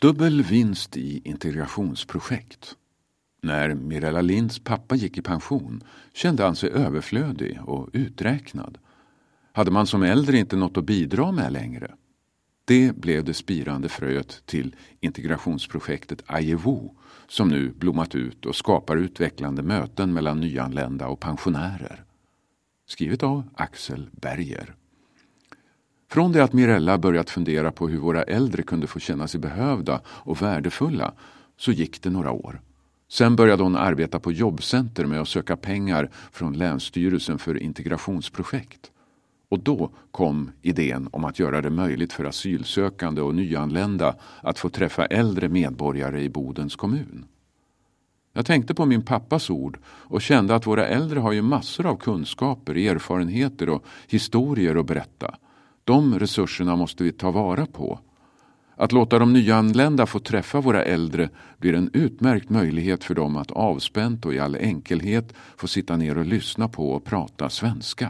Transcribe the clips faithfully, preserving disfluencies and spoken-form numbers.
Dubbel vinst i integrationsprojekt. När Mirella Linds pappa gick i pension kände han sig överflödig och uträknad. Hade man som äldre inte något att bidra med längre? Det blev det spirande fröet till integrationsprojektet Ajevo som nu blommat ut och skapar utvecklande möten mellan nyanlända och pensionärer. Skrivet av Axel Berger. Från det att Mirella börjat fundera på hur våra äldre kunde få känna sig behövda och värdefulla så gick det några år. Sen började hon arbeta på jobbcenter med att söka pengar från Länsstyrelsen för integrationsprojekt. Och då kom idén om att göra det möjligt för asylsökande och nyanlända att få träffa äldre medborgare i Bodens kommun. Jag tänkte på min pappas ord och kände att våra äldre har ju massor av kunskaper, erfarenheter och historier att berätta. De resurserna måste vi ta vara på. Att låta de nyanlända få träffa våra äldre blir en utmärkt möjlighet för dem att avspänt och i all enkelhet få sitta ner och lyssna på och prata svenska.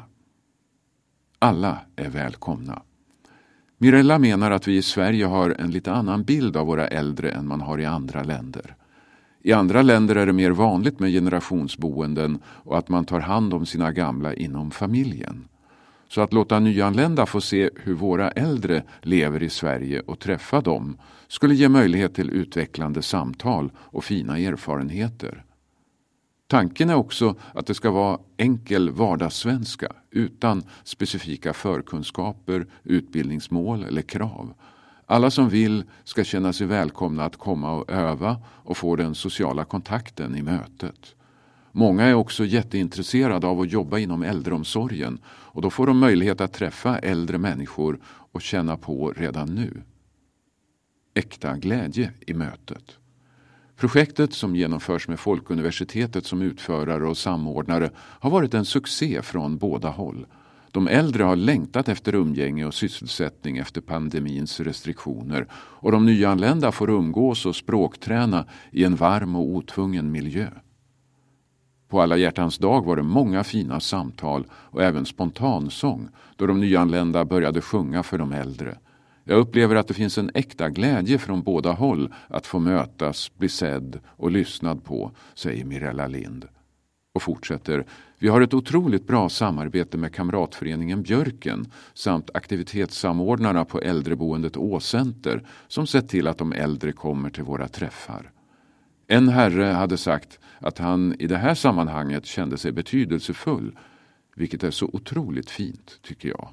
Alla är välkomna. Mirella menar att vi i Sverige har en lite annan bild av våra äldre än man har i andra länder. I andra länder är det mer vanligt med generationsboenden och att man tar hand om sina gamla inom familjen. Så att låta nyanlända få se hur våra äldre lever i Sverige och träffa dem skulle ge möjlighet till utvecklande samtal och fina erfarenheter. Tanken är också att det ska vara enkel vardagssvenska utan specifika förkunskaper, utbildningsmål eller krav. Alla som vill ska känna sig välkomna att komma och öva och få den sociala kontakten i mötet. Många är också jätteintresserade av att jobba inom äldreomsorgen och då får de möjlighet att träffa äldre människor och känna på redan nu. Äkta glädje i mötet. Projektet som genomförs med Folkuniversitetet som utförare och samordnare har varit en succé från båda håll. De äldre har längtat efter umgänge och sysselsättning efter pandemins restriktioner och de nyanlända får umgås och språkträna i en varm och otvungen miljö. På alla hjärtans dag var det många fina samtal och även spontansång då de nyanlända började sjunga för de äldre. Jag upplever att det finns en äkta glädje från båda håll att få mötas, bli sedd och lyssnad på, säger Mirella Lind. Och fortsätter, vi har ett otroligt bra samarbete med kamratföreningen Björken samt aktivitetssamordnarna på äldreboendet Åcenter som sett till att de äldre kommer till våra träffar. En herre hade sagt att han i det här sammanhanget kände sig betydelsefull, vilket är så otroligt fint tycker jag.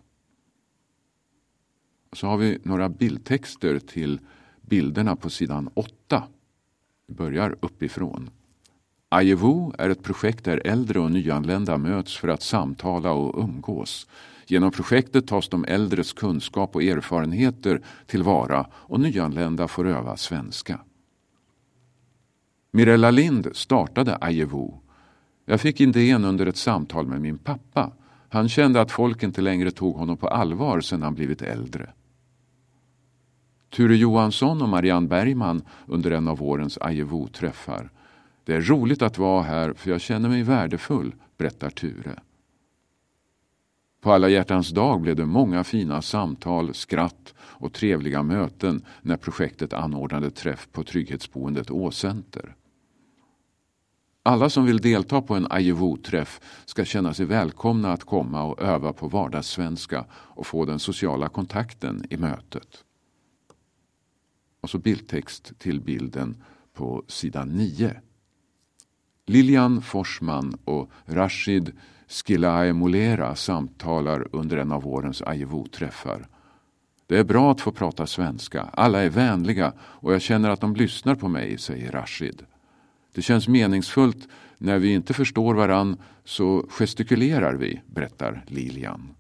Så har vi några bildtexter till bilderna på sidan åtta. Vi börjar uppifrån. Ajevo är ett projekt där äldre och nyanlända möts för att samtala och umgås. Genom projektet tas de äldres kunskap och erfarenheter tillvara och nyanlända får öva svenska. Mirella Lind startade Ajevo. Jag fick idén under ett samtal med min pappa. Han kände att folk inte längre tog honom på allvar sedan han blivit äldre. Ture Johansson och Marianne Bergman under en av årens Ajevo-träffar. Det är roligt att vara här för jag känner mig värdefull, berättar Ture. På alla hjärtans dag blev det många fina samtal, skratt och trevliga möten när projektet anordnade träff på trygghetsboendet Åcenter. Alla som vill delta på en Ajevo-träff ska känna sig välkomna att komma och öva på vardagssvenska och få den sociala kontakten i mötet. Och så bildtext till bilden på sidan nio. Lilian Forsman och Rashid Skilae Molera samtalar under en av årens Ajevo-träffar. Det är bra att få prata svenska. Alla är vänliga och jag känner att de lyssnar på mig, säger Rashid. Det känns meningsfullt när vi inte förstår varann så gestikulerar vi, berättar Lilian.